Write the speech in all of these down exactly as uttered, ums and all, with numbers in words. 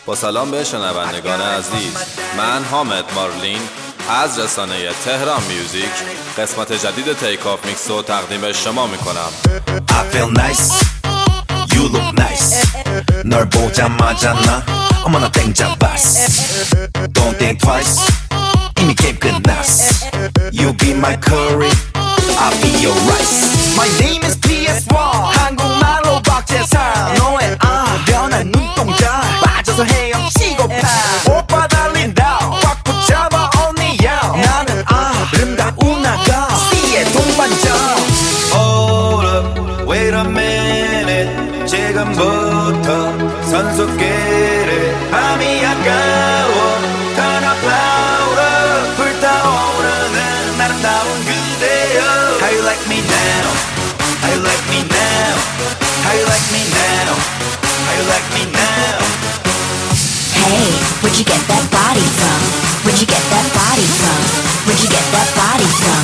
با سلام به شنوندگان عزیز، من حامد مارلین از رسانه تهران میوزیک قسمت جدید تیک آف میکس رو تقدیم شما میکنم. I feel nice, you look nice. 널 보자마자 나 어머나 땡잡았어. Don't think twice, 이미 게임 끝났어. You be my curry, I'll be your rice. My name is 피 에스 원, 한국말로 박재상. 너의 아 변한 눈동자 빠져서 헤엄치고파. 오빠 달린다 꽉 붙잡아 언니야. 나는 아름다운 아가 C의 동반자. Hold up, wait a minute. 지금부터 선수끼리 밤이 아까워. Turn up louder. 불타오르는 아름다운 그대여. How you like me now? How you like me now? How you like me now? How you like me now? Hey, where'd you get that body from? Where'd you get that body from? Where'd you get that body from?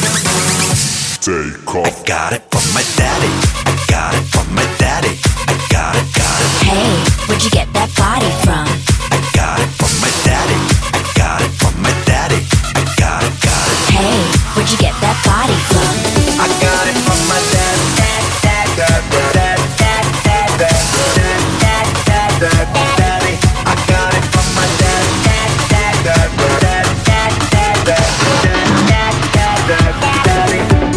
Take off. I got it from my daddy. I got it from my daddy. I got it, got it. Hey, where'd you get that body from? I got it from my daddy. I got it from my daddy. I got it, got it. Hey, where'd you get that body from? I got it from my daddy. Dad, dad, dad, dad, dad, dad, dad, dad, dad, daddy. I got it from my daddy. Dad, dad, dad, dad, dad, dad, dad, dad, dad, dad, daddy.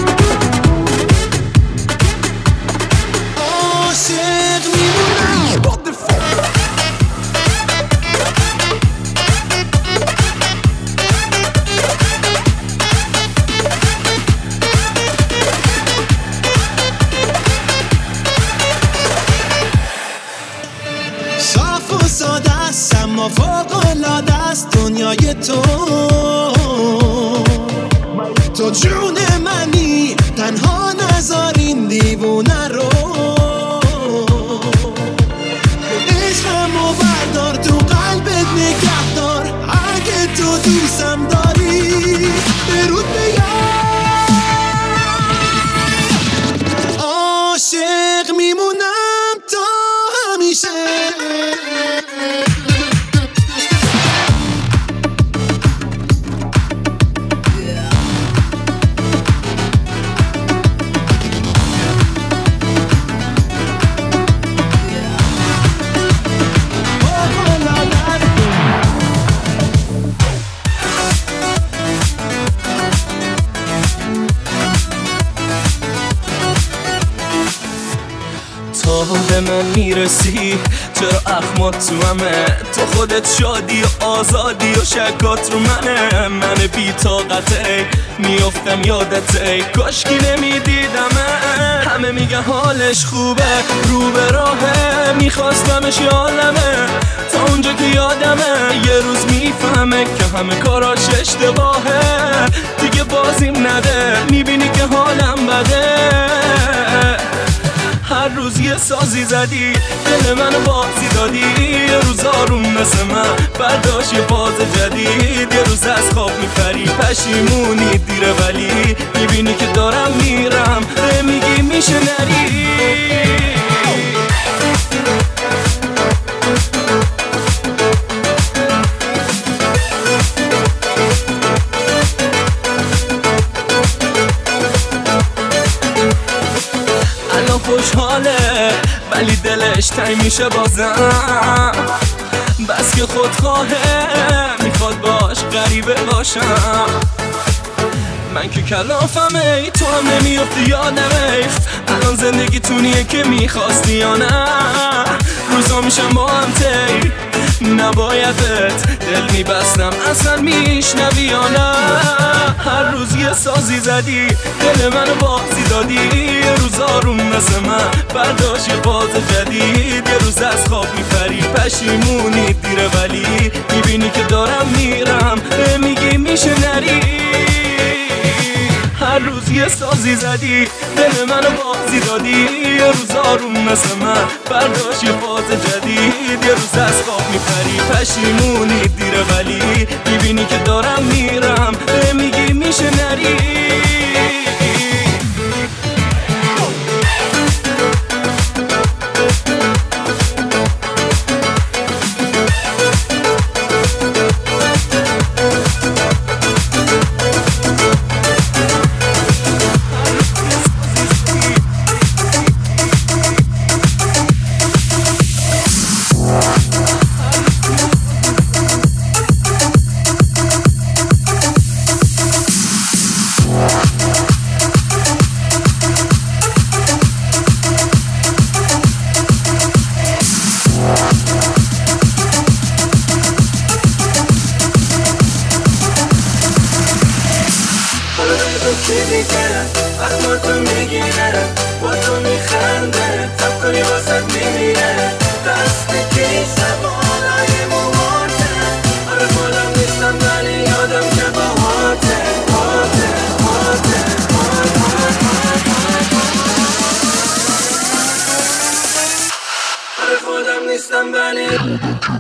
عاشق میمونم. What the fuck? صاف و ساده است اما فوق العاده است دنیای تو. تو جون منی تنها نذار این دیوونه رو. عشقمو بردار تو قلبت نگه دار. اگه تو دوستم داری برود بیار. عاشق میمونم تا همیشه. تا به من میرسی چرا اخمات تو همه. تو خودت شادی و آزادی و شکات رو منه. من بی طاقته میافتم یادته کاشکی نمیدیدمه. همه میگن حالش خوبه رو به راهه. میخواستمش یادمه تا اونجا که یادمه. یه روز میفهمه که همه کاراش اشتباهه. دیگه بازیم نده میبینی که حالم بده. هر روز یه سازی زدی دل منو بازی دادی. یه روز آروم مثل من برداشت یه فاز جدید. یه روز از خواب میپری پشیمونی دیره ولی میبینی که دارم میرم میگی میشه نری. خوشحاله ولی دلش تنگ میشه بازم. بس که خودخواهه میخواد باش غریبه باشم. من که کلافمه ای تو هم نمیافتی یادمه. الان زندگی تونیه که میخواستی یا نه. روزا میشم با هم تی نبایدت دل میبستم اصلا میشنوی یا نه. هر روز یه سازی زدی دل منو بازی دادی. یه روز آروم مثل من برداشت یه باز جدید. یه روز از خواب میپری پشیمونی دیره ولی میبینی که دارم میرم میگی میشه نری. هر روز یه سازی زدی دل منو بازی دادی. یه روز آروم مثل من برداشت یه فاز جدید. یه روز از خواب میپری پشیمونی دیره ولی میبینی که دارم میرم میگی میشه نری. دیگه اخماتو میگیره با تو میخنده تب کنی واسد میمیره دست کیشه بالای موهاته آره خودم نیستم ولی یادم که باهاته هاته هاته آره خودم نیستم ولی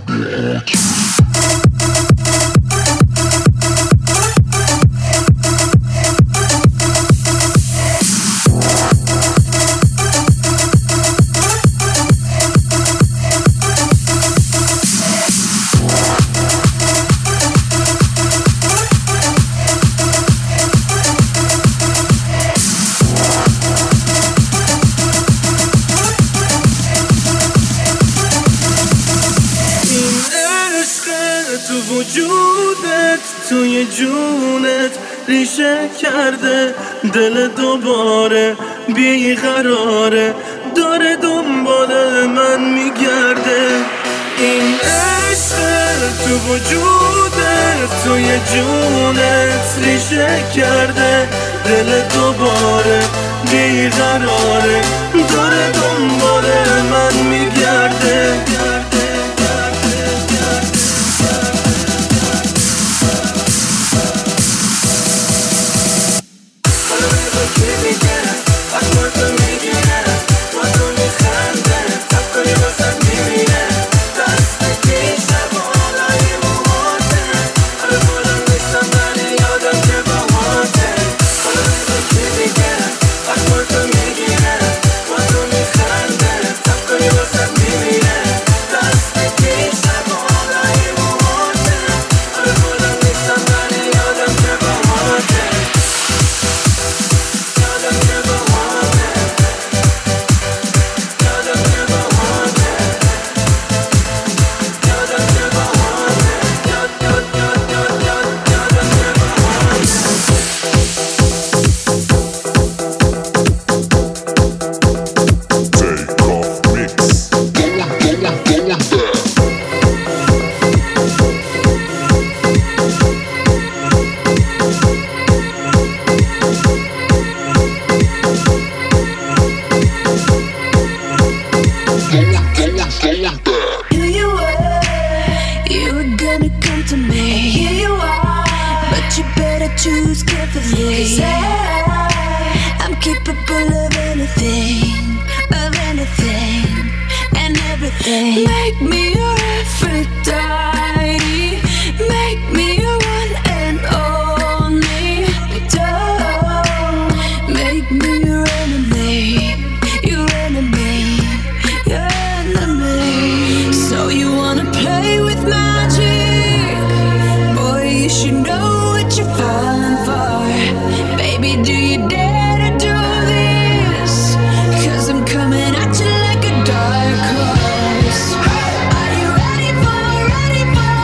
تو وجودت توی جونت ریشه کرده دل دوباره بیقراره داره دنبال من میگرده این عشق تو وجودت توی جونت ریشه کرده دل دوباره بیقراره داره دنبال من میگرده choose carefully. 'Cause I, I'm capable of anything, of anything and everything. Make me your Aphrodite, make me your one and only. Don't make me your enemy, your enemy, your enemy. So you wanna play with magic? Boy, you should know what you're falling for. Baby, do you dare to do this? 'Cause I'm coming at you like a dark horse. Are you ready for, ready for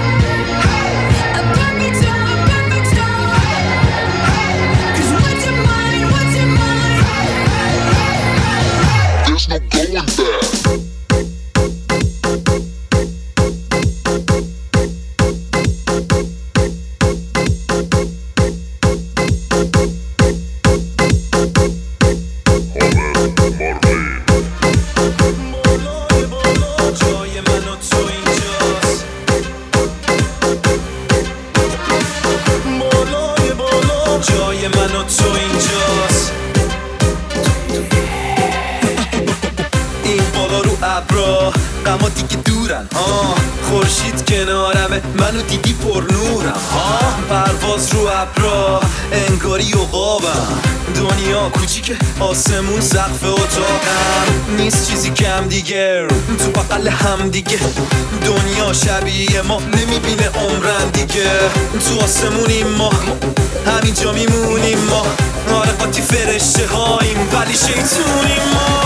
a perfect storm, perfect storm? 'Cause what's your mind, what's your mind? There's no going back. جای من و تو اینجاست. این بالا رو ابرا غما دیگه دورن ها، خورشید کنارمه منو دیدی پر نورم ها. پرواز رو ابرا انگاری عقابم، دنیا کوچیکه آسمون سقف اتاقم. نیست چیزی کم دیگه تو بغل هم دیگه، دنیا شبیه ما نمیبینه عمرن دیگه. تو آسمونیم ما همینجا میمونیم ما، آره قاطی فرشته هاییم ولی شیطونیم ما.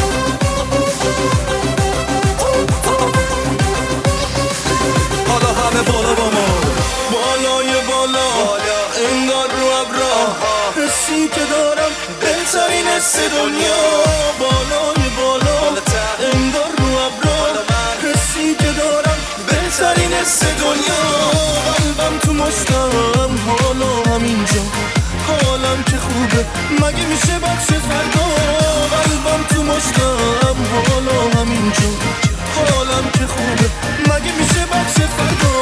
حالا همه بالا با ما، بالای بالا, بالا. انگار رو ابرا حسی که دارم بهترین حس دنیا. بالای بالا انگار رو ابرا حسی که دارم بهترین حس دنیا. قلبم تو مشتم حالا همینجا، حالم که خوبه مگه میشه بچه فردا قلبم تو مشتم حالا همینجور حالم که خوبه مگه میشه بچه فردا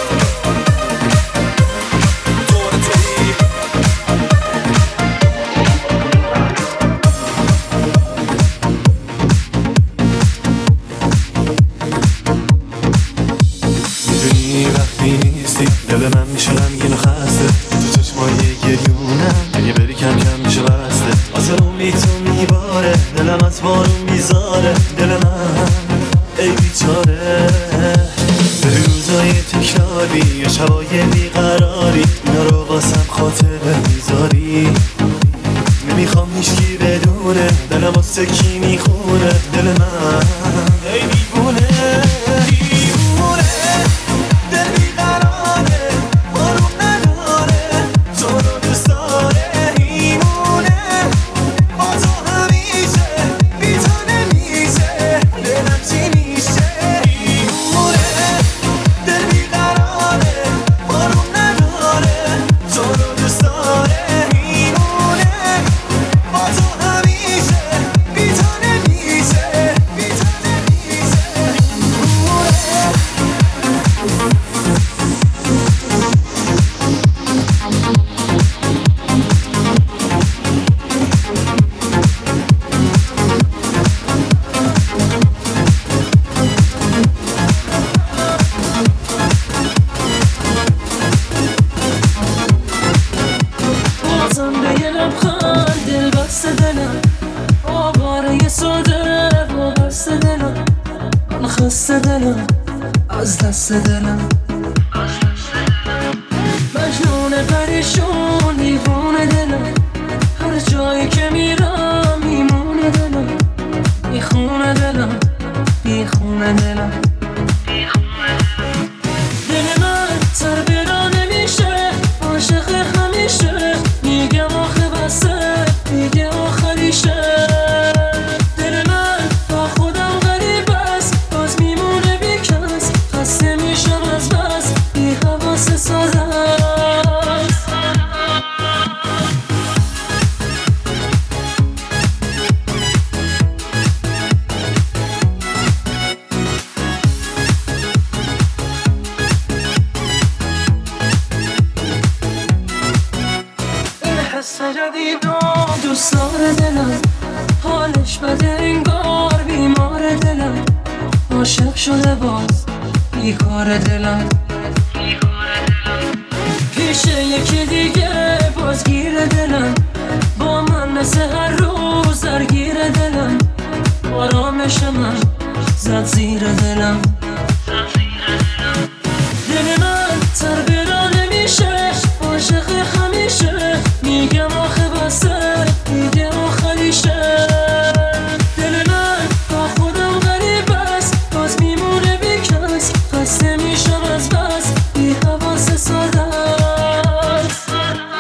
دل من میشه غمگین و خسته تو چشمای گریونم اگه بری کم کم میشه بسته آسمون تو میباره دلم از بارون میذاره دل من ای بیچاره به روزای تکراری یا شبای بیقراری اینا رو واسم خاطره میذاری نمیخوام هیچکی بدونه دلم واسه کی میخونه دل من ای دیوونه خسته دلم از دست دلم مجنون پریشون دیوونه دلم هر جایی که میرم میمونه دلم میخونه دلم میخونه دلم دل من تر برا نمیشه عاشق همیشه میگم آخه بسه میگه آخریشه دوست داره دلم حالش بده انگار بیمار دلم عاشق شده باز بیکار دلم پیش یکی دیگه باز گیر دلم با من مثل هر روز درگیر دلم آرامش من زد زیر دلم دل من تر برا نمیشه عاشق همیشه میگم آخه بسه میگه آخریشه دل من با خودم غریب است باز میمونه بی کس خسته میشم از بس بی حواس ساده است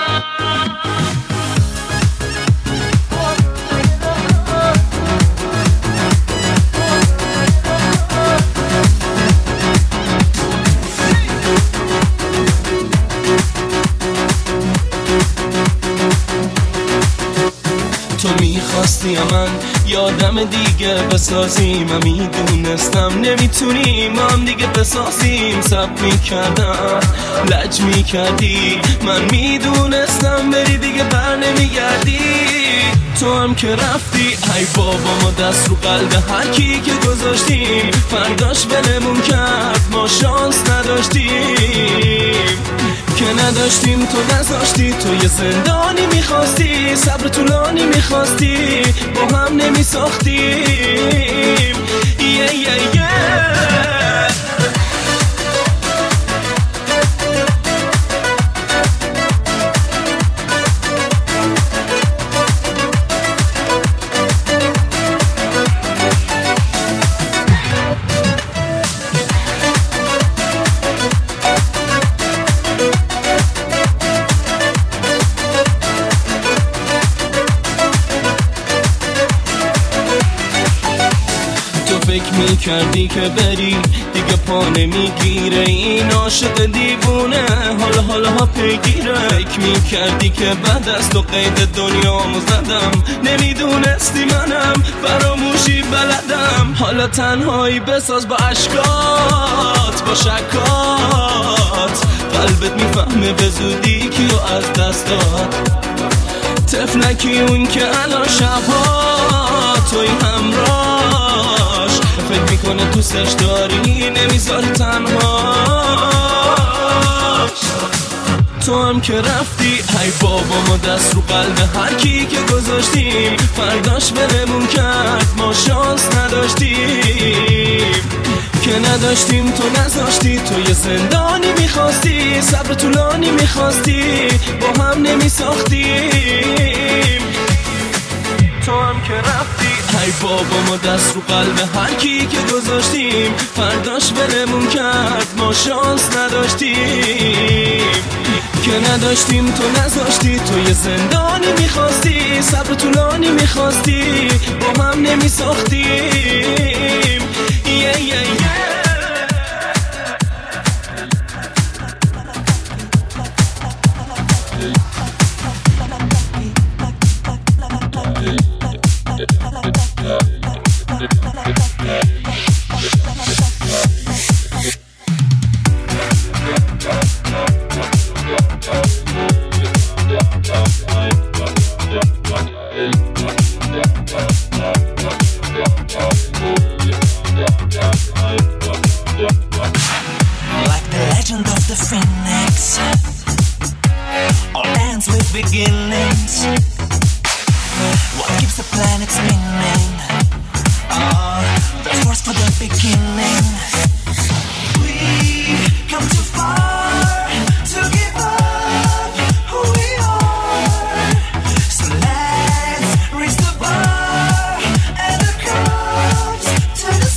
تو میخواستی من یادم دیگه بسازیم من میدونستم نمیتونیم ما هم دیگه بسازیم سب میکردم لج میکردی من میدونستم بری دیگه بر نمیگردی تو هم که رفتی ای بابا ما دست رو قلب هر کی که گذاشتیم فرداش بلمون کرد ما شانس نداشتیم که نداشتیم تو نذاشتی تو یه زندانی میخواستی صبر طولانی میخواستی با هم نمیساختیم یه یه یه فکر میکردی که بری دیگه پا نمیگیره این عاشق دیوونه حالا حالا ها پیگیره فکر میکردی که بعد از تو قید دنیامو زدم نمیدونستی منم فراموشی بلدم حالا تنهایی بساز با عشقات با شکات قلبت میفهمه به زودی کیو از دست داد طفلکی اون که الان شبها توی همراش فکر میکنه تو سش داری نمیذاری تنهاش تو هم که رفتی ای بابا ما دست رو قلب هر کی که گذاشتیم فرداش بهمون کرد ما شانس نداشتیم که نداشتیم تو نذاشتی تو یه زندانی میخواستی صبر طولانی میخواستی با هم نمیساختیم تو هم که رفتی ای بابا ما دست رو قلب هر کی که گذاشتیم فرداش بهمون کرد ما شانس نداشتیم که نداشتیم تو نذاشتی تو یه زندانی میخواستی صبر طولانی میخواستی با هم نمیساختیم yeah, yeah, yeah. Like the legend of the phoenix, all ends with beginnings. What keeps the planet spinning? Ah, the force for the beginning. We come too far to give up who we are. So let's raise the bar and the cups to the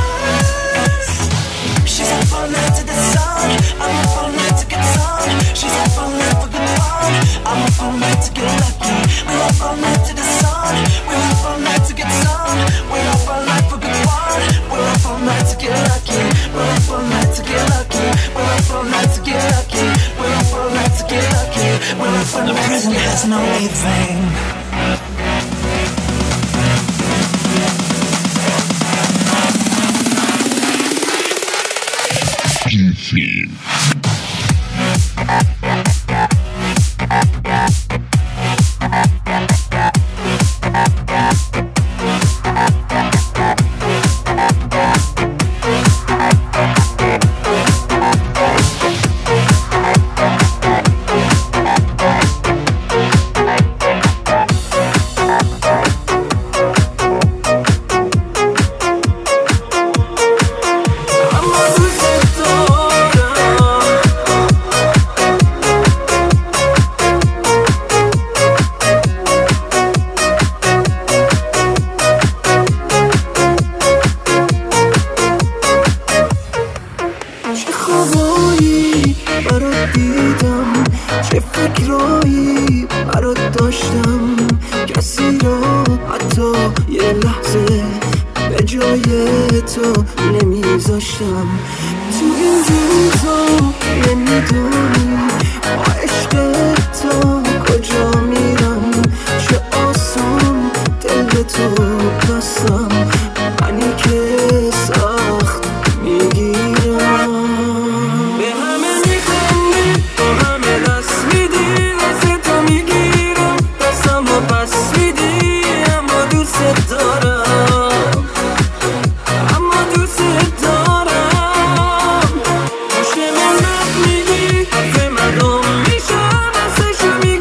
stars. She's up all night to the sun. I'm up all night to get some. She's up all night for good fun. I'm up all night to get lucky. We're up all night to the sun. We're up all night to get some. We're up all night for good fun. We're up all night to get lucky. We're up all night to get lucky. We're up all night to get lucky. We're up all night to get lucky. We're up all night to get lucky. The present has no leaving. میگی حرف مردم میشم ازش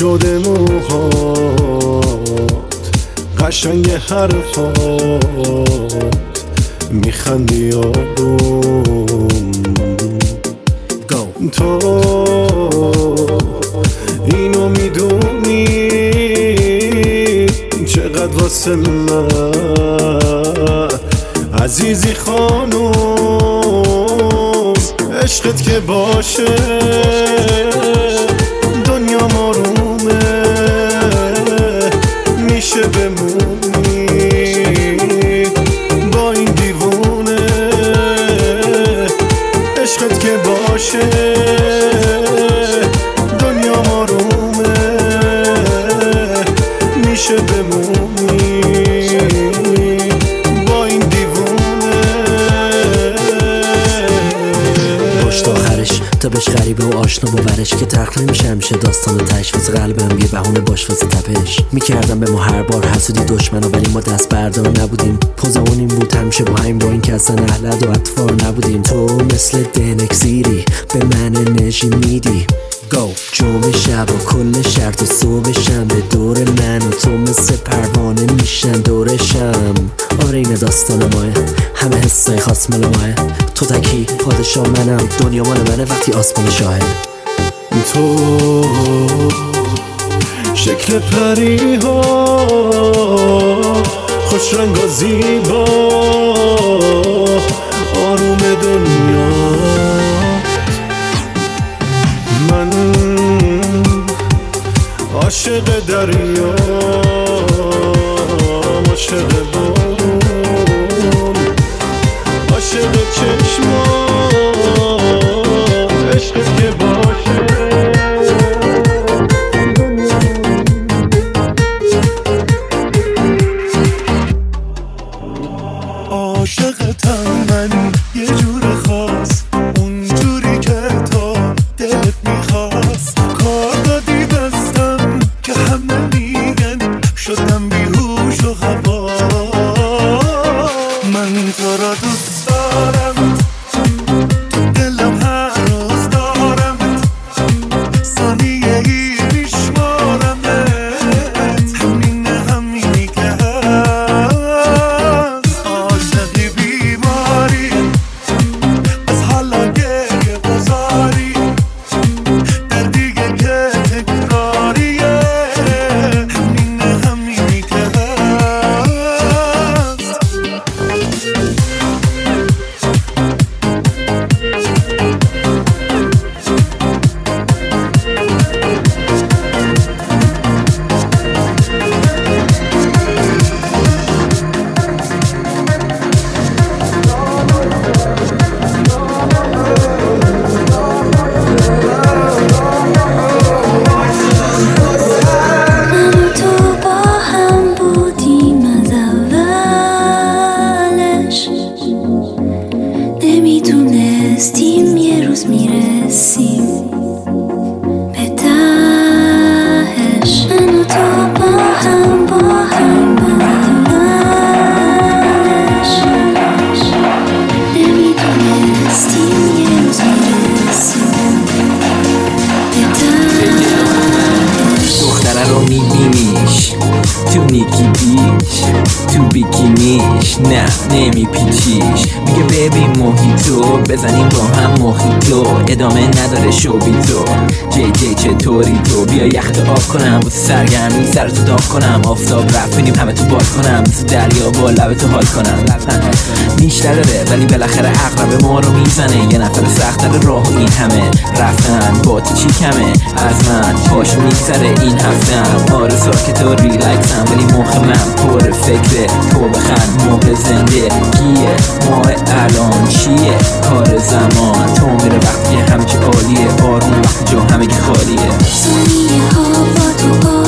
شده موهات قشنگ حرفات میخندی آروم تو اینو میدونی چقدر واسه من عزیزی خانوم عشقت که باشه دنیا مارومه میشه بمونی با این دیوونه عشقت که باشه دنیا مارومه میشه بمونی با این دیوونه باش تا آخرش تا بهش غریبه و آشنا باورش که ترک نمیشه همیشه داستان و تش واسه قلبم یه بهونه باش واسه تپش میکردم به ما هر بار حسودی دشمنا ولی ما دست بردار نبودیم پوزمون این بود همیشه با همین با این که اصلا اهلد و اطفار نبودیم تو مثل دنکسیری به من انرژی میدی گو جمعه شب و کل شهر تا صبح شنبه دور من و تو مثل پروانه میشن دورشم آره این داستان ماه همه حسای خاص مال ماه تو تکی پادشاه منم دنیا مال منه وقتی آسمان شاهه تو شکل پری ها خوش رنگ و زیبا آروم دنیا من عاشق دریا عاشق بارون عاشق چشما عشق که باشه عاشقتم من یه جور خاص اون جوری که تو دلت میخواست کار دادی دستم که همه میگن شدم بیهوش و خواست من تو را دوست دارم تو دلم هر روز دارم ثانیه ای میشمارمت همین همینی که هست عاشقی بیماری از حالا گریه بزاری در دیگه که تکراریه همین همینی که هست من و تو با هم بودیم از اولش نمیدونستیم یه روز میرسیم به تهش من و تو با هم با هم از اولش نمیدونستیم یه روز میرسیم به تهش دختره رو میبینیش تو نیکی بیش تو بیکینیش نه نمیپیچیش میگه ببین موهیتو بزنیم با هم موهیتو ادامه نداره شو بی تو جی جی چطوری تو بیا یخت آب کنم واسه سرگرمی سرتو داغ کنم آفتاب رفت بینیم همه تو باد کنم مثل دریا با لبتو حال کنم بیشتر داره ولی بالاخره عقرب ما رو میزنه یه نفر سخت‌تر راه این همه رفتن با تو چی کمه از من پاش میگذره این هفتم آره ساکت و ریلکسم ولی مخ من پر فکره تو بخند موقع زنده گیه ماه الان چیه کار زمان تو میره وقتی همه چی عالیه آروم وقتی جا همه که خالیه ثانیه ها با تو